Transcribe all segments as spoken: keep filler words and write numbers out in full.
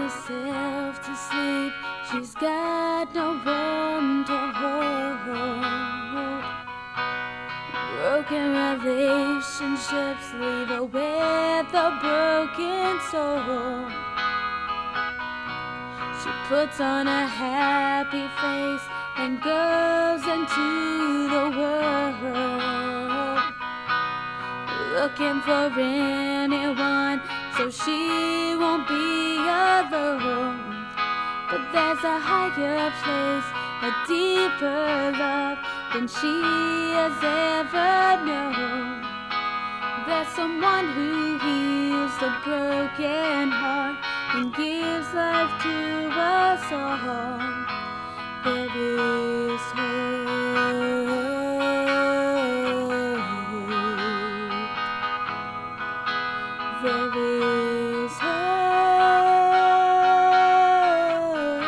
herself to sleep. She's got no one to hold. Broken relationships leave her with a broken soul. She puts on a happy face and goes into the world, looking for anyone so she won't be alone. But there's a higher place, a deeper love than she has ever known. There's someone who heals the broken heart and gives life to us all. There is hope. There is hope.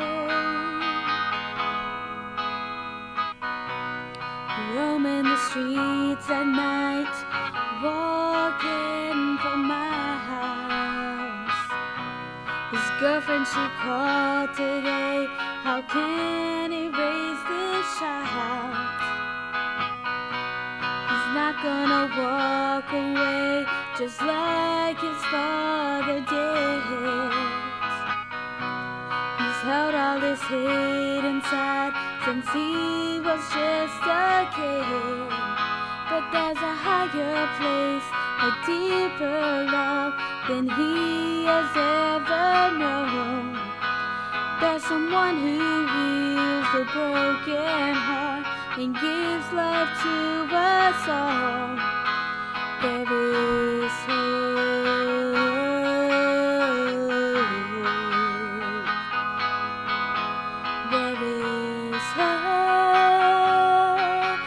Roaming the streets at night, walking from my house. His girlfriend, she called today. How can he raise this child? He's not gonna walk away just like his father did. He's held all this hate inside since he was just a kid. But there's a higher place, a deeper love than he has ever known. There's someone who heals the broken heart and gives life to us all. There is hope. There is hope.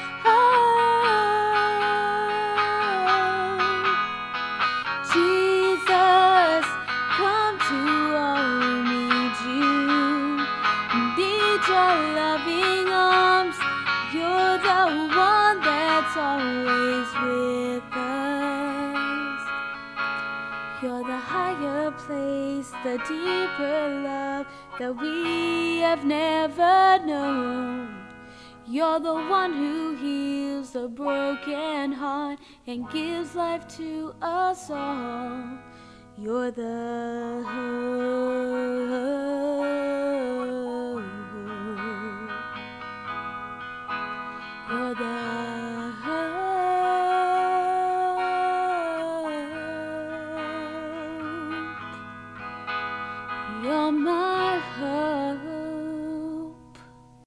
Jesus, come to all who need you. Need your loving arms. You're the one that's always with us. You're the higher place, the deeper love that we have never known. You're the one who heals the broken heart and gives life to us all. You're the hope. You're the hope. You're my hope.